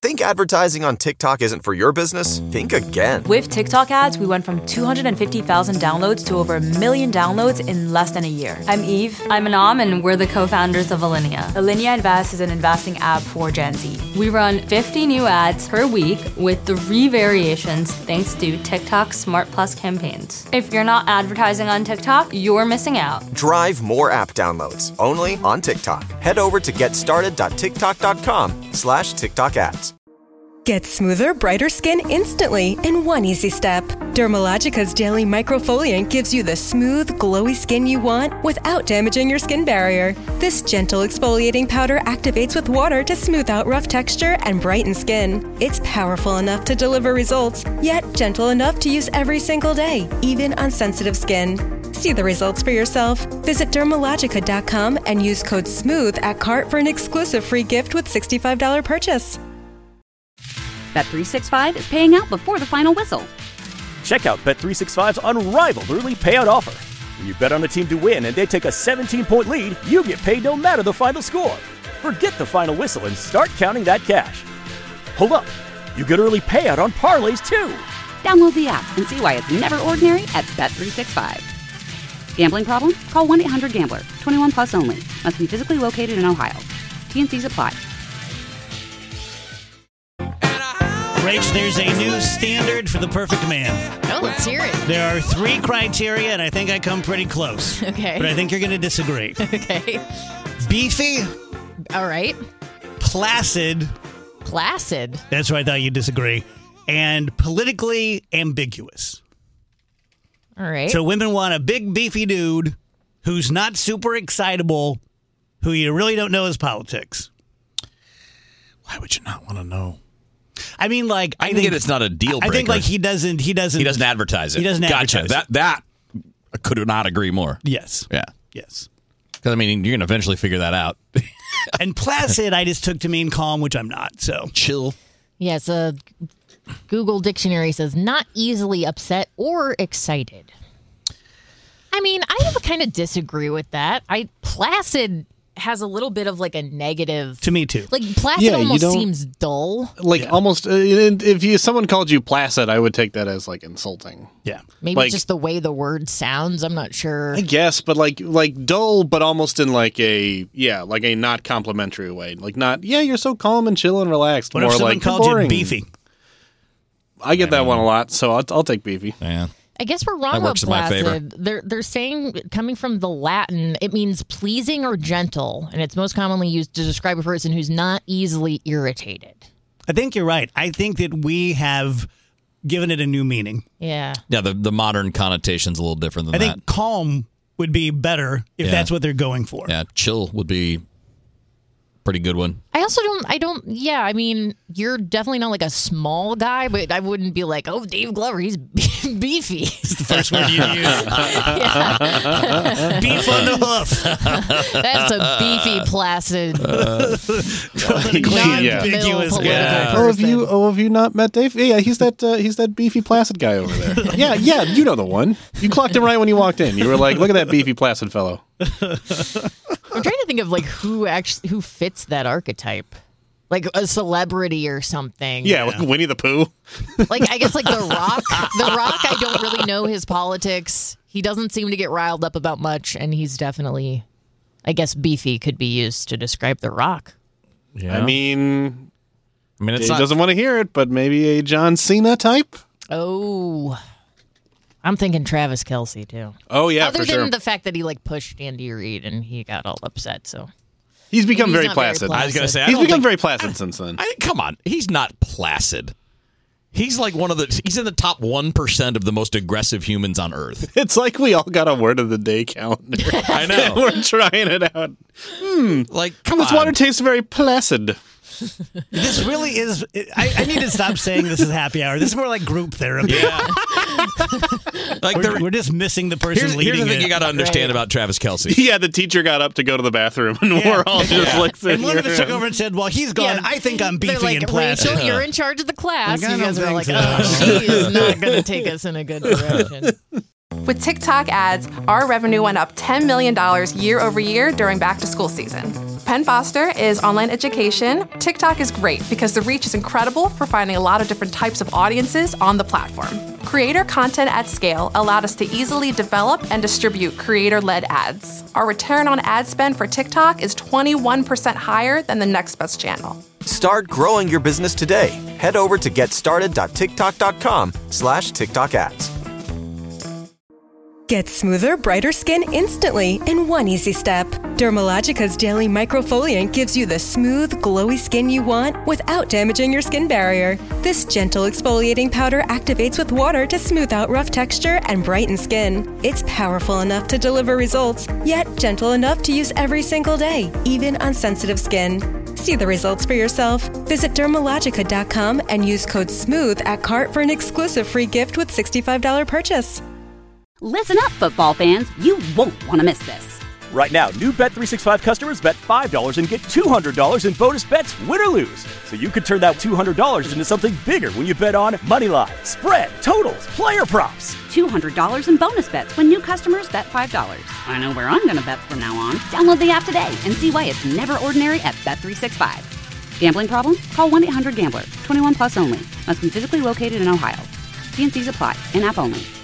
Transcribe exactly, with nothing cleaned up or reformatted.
Think advertising on TikTok isn't for your business? Think again. With TikTok ads, we went from two hundred fifty thousand downloads to over a million downloads in less than a year. I'm Eve. I'm Anam, and we're the co-founders of Alinea. Alinea Invest is an investing app for Gen Z. We run fifty new ads per week with three variations thanks to TikTok Smart Plus campaigns. If you're not advertising on TikTok, you're missing out. Drive more app downloads only on TikTok. Head over to getstarted.tiktok.com slash TikTok ads. Get smoother, brighter skin instantly in one easy step. Dermalogica's Daily Microfoliant gives you the smooth, glowy skin you want without damaging your skin barrier. This gentle exfoliating powder activates with water to smooth out rough texture and brighten skin. It's powerful enough to deliver results, yet gentle enough to use every single day, even on sensitive skin. See the results for yourself. Visit Dermalogica dot com and use code SMOOTH at cart for an exclusive free gift with sixty-five dollars purchase. Bet three sixty-five is paying out before the final whistle. Check out Bet three sixty-five's unrivaled early payout offer. When you bet on a team to win and they take a seventeen-point lead, you get paid no matter the final score. Forget the final whistle and start counting that cash. Hold up. You get early payout on parlays, too. Download the app and see why it's never ordinary at Bet three sixty-five. Gambling problem? Call one eight hundred gambler. twenty-one plus only. Must be physically located in Ohio. T N Cs apply. Rach, there's a new standard for the perfect man. Oh, let's hear it. There are three criteria, and I think I come pretty close. Okay. But I think you're going to disagree. Okay. Beefy. All right. Placid. Placid. That's where I thought you'd disagree. And politically ambiguous. All right. So women want a big, beefy dude who's not super excitable, who you really don't know his politics. Why would you not want to know? I mean, like, I, I think get it's not a deal breaker. I think, like, he doesn't, he doesn't, he doesn't advertise it. He doesn't gotcha. advertise that, it. That, I could not agree more. Yes. Yeah. Yes. Because, I mean, you're going to eventually figure that out. And placid, I just took to mean calm, which I'm not, so. Chill. Yes, a Google Dictionary says not easily upset or excited. I mean, I kind of disagree with that. I placid has a little bit of like a negative to me too. Like placid yeah, almost seems dull. Like yeah. almost, uh, if you someone called you placid, I would take that as like insulting. Yeah, maybe like, just the way the word sounds. I'm not sure. I guess, but like like dull, but almost in like a yeah, like a not complimentary way. Like not yeah, you're so calm and chill and relaxed. What More if someone like called boring. you beefy? I get I that mean, one a lot, so I'll, I'll take beefy. Yeah. I guess we're wrong That about works in my favor. placid. They're they're saying coming from the Latin, it means pleasing or gentle, and it's most commonly used to describe a person who's not easily irritated. I think you're right. I think that we have given it a new meaning. Yeah. Yeah, the, the modern connotation's a little different than I that. think calm would be better if Yeah. that's what they're going for. Yeah, chill would be a pretty good one. I also don't, I don't, yeah, I mean, you're definitely not like a small guy, but I wouldn't be like, oh, Dave Glover, he's beefy. It's the first word you use. Beef on the hoof. That's a beefy, placid, Uh, non-ambiguous political guy. Oh, have person. you oh have you not met Dave? Yeah, he's that uh, he's that beefy placid guy over there. yeah, yeah, you know the one. You clocked him right when you walked in. You were like, look at that beefy placid fellow. I'm trying to think of like who actually who fits that archetype, like a celebrity or something. Yeah, like Winnie the Pooh. Like I guess like The Rock. The Rock. I don't really know his politics. He doesn't seem to get riled up about much, and he's definitely, I guess, beefy could be used to describe The Rock. Yeah. I mean, I mean, it's Dave not, doesn't want to hear it, but maybe a John Cena type. Oh, I'm thinking Travis Kelce too. Oh yeah, Other for than sure. the fact that he like pushed Andy Reid and he got all upset. So He's become He's very not very placid. placid. I was going to say, I He's don't become think, very placid since then. I, come on, he's not placid. He's like one of the. He's in the top one percent of the most aggressive humans on Earth. It's like we all got a word of the day calendar. I know. We're trying it out. Hmm. Like, come This on. water tastes very placid. This really is. I, I need to stop saying this is happy hour. This is more like group therapy. Yeah. Like We're, the, we're just missing the person here's, leading here's the thing it. you got to understand Right. about Travis Kelce. Yeah, the teacher got up to go to the bathroom, and Yeah. we're all just Yeah. like sitting And one of us here. took over and said, well, he's gone. Yeah, I think I'm they're beefy like, and placid. Rachel, you're in charge of the class. Like, I You guys don't are like, think oh, so. she is not going to take us in a good direction. With TikTok ads, our revenue went up ten million dollars year over year during back to school season. Penn Foster is online education. TikTok is great because the reach is incredible for finding a lot of different types of audiences on the platform. Creator content at scale allowed us to easily develop and distribute creator-led ads. Our return on ad spend for TikTok is twenty-one percent higher than the next best channel. Start growing your business today. Head over to getstarted.tiktok.com slash TikTok ads. Get smoother, brighter skin instantly in one easy step. Dermalogica's Daily Microfoliant gives you the smooth, glowy skin you want without damaging your skin barrier. This gentle exfoliating powder activates with water to smooth out rough texture and brighten skin. It's powerful enough to deliver results, yet gentle enough to use every single day, even on sensitive skin. See the results for yourself. Visit dermalogica dot com and use code SMOOTH at cart for an exclusive free gift with sixty-five dollars purchase. Listen up, football fans. You won't want to miss this. Right now, new Bet three sixty-five customers bet five dollars and get two hundred dollars in bonus bets, win or lose. So you could turn that two hundred dollars into something bigger when you bet on money line, spread, totals, player props. two hundred dollars in bonus bets when new customers bet five dollars. I know where I'm going to bet from now on. Download the app today and see why it's never ordinary at Bet three sixty-five. Gambling problem? Call one eight hundred gambler. twenty-one plus only. Must be physically located in Ohio. T and C's apply. In-app only.